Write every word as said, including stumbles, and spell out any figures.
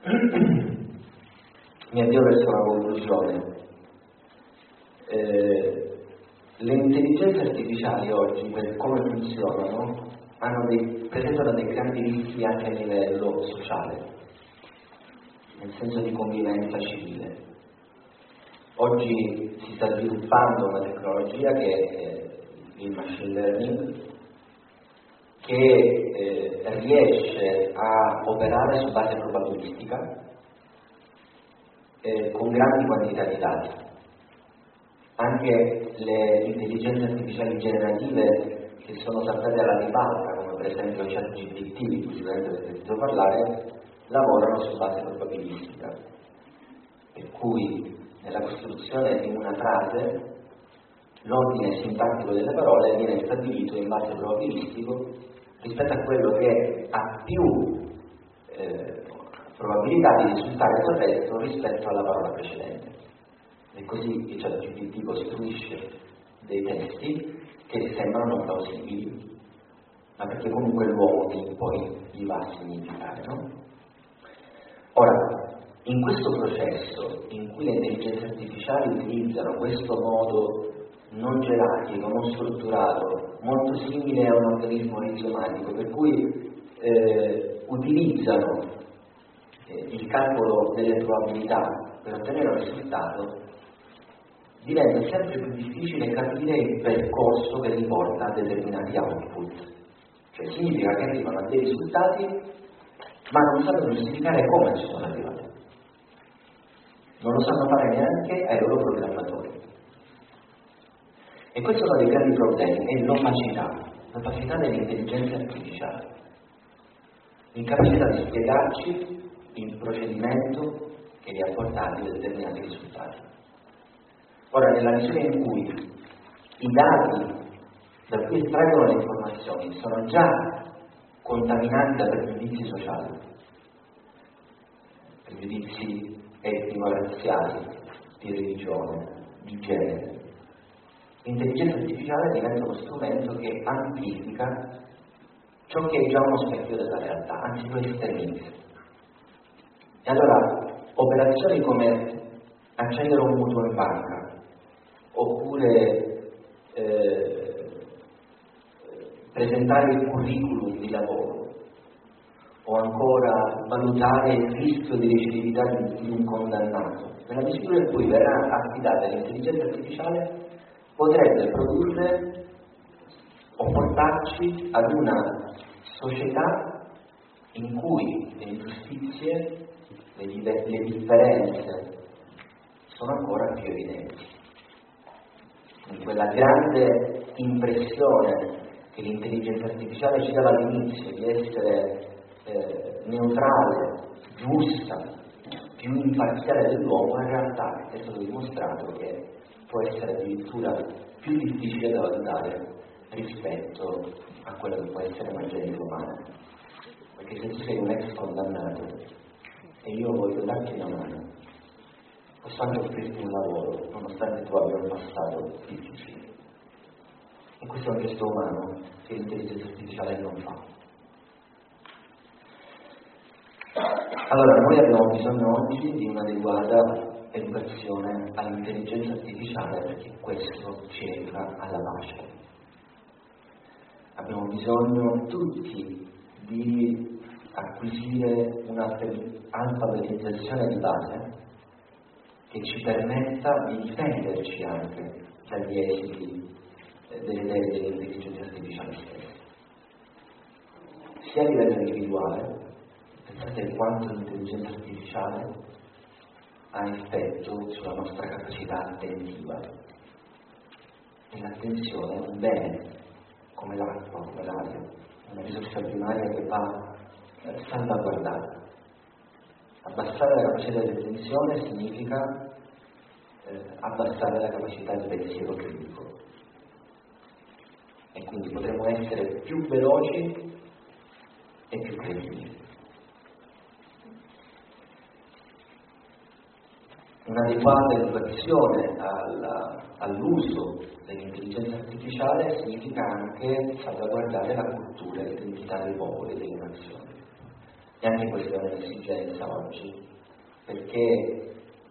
Mi avvio verso la conclusione. Eh, le intelligenze artificiali oggi, per come funzionano, hanno dei, presentano dei grandi rischi anche a livello sociale, nel senso di convivenza civile. Oggi si sta sviluppando una tecnologia che è il machine learning, che eh, riesce a operare su base probabilistica eh, con grandi quantità di dati. Anche le intelligenze artificiali generative che sono saltate alla ribalta, come per esempio ChatGPT, di cui sicuramente avete sentito parlare, lavorano su base probabilistica, per cui nella costruzione di una frase l'ordine sintattico delle parole viene stabilito in base probabilistico rispetto a quello che ha più eh, probabilità di risultare corretto rispetto alla parola precedente. E così che ChatGPT costruisce dei testi che sembrano plausibili, ma perché comunque l'uomo poi gli va a significare, no? Ora, in questo processo in cui le intelligenze artificiali utilizzano questo modo non gerarchico, non strutturato, molto simile a un organismo rizomatico, per cui eh, utilizzano eh, il calcolo delle probabilità per ottenere un risultato, diventa sempre più difficile capire il percorso che li porta a determinati output. Cioè significa che arrivano a dei risultati, ma non sanno giustificare come ci sono arrivati. Non lo sanno fare neanche ai loro programmatori. E questo è uno dei grandi problemi, è l'opacità, l'opacità delle intelligenze artificiali. L'incapacità di spiegarci il procedimento che li ha portati a determinati risultati. Ora, nella misura in cui i dati da cui estraggono le informazioni sono già contaminati da pregiudizi sociali, pregiudizi etnico-razziali, di religione, di genere, l'intelligenza artificiale diventa uno strumento che amplifica ciò che è già uno specchio della realtà, anzi lo estremizza. E allora, operazioni come accedere a un mutuo in banca, oppure eh, presentare il curriculum di lavoro, o ancora valutare il rischio di recidività di un condannato, nella misura in cui verrà affidata all'intelligenza artificiale, potrebbe produrre o portarci ad una società in cui le ingiustizie, le, le differenze sono ancora più evidenti. In quella grande impressione che l'intelligenza artificiale ci dava all'inizio di essere eh, neutrale, giusta, più imparziale dell'uomo, in realtà è stato dimostrato che può essere addirittura più difficile da valutare rispetto a quello che può essere una genesi umana. Perché se tu sei un ex condannato e io voglio darti una mano, posso anche offrirti un lavoro, nonostante tu abbia un passato difficile. E questo è un gesto umano che l'intelligenza artificiale non fa. Allora, noi abbiamo bisogno oggi di un'adeguata educazione all'intelligenza artificiale, perché questo ci educa alla pace. Abbiamo bisogno tutti di acquisire un'alfabetizzazione di base che ci permetta di difenderci anche dagli esiti delle idee dell'intelligenza artificiale stessa. Sia a livello individuale, pensate quanto l'intelligenza artificiale ha effetto sulla nostra capacità attentiva. E l'attenzione è un bene, come l'acqua, come l'aria, una risorsa primaria che va eh, salvaguardata. Abbassare la capacità di attenzione significa eh, abbassare la capacità di pensiero critico. E quindi potremo essere più veloci e più credibili. Un'adeguata educazione alla, all'uso dell'intelligenza artificiale significa anche salvaguardare la cultura e l'identità dei popoli e delle nazioni. E anche questa è un'esigenza oggi, perché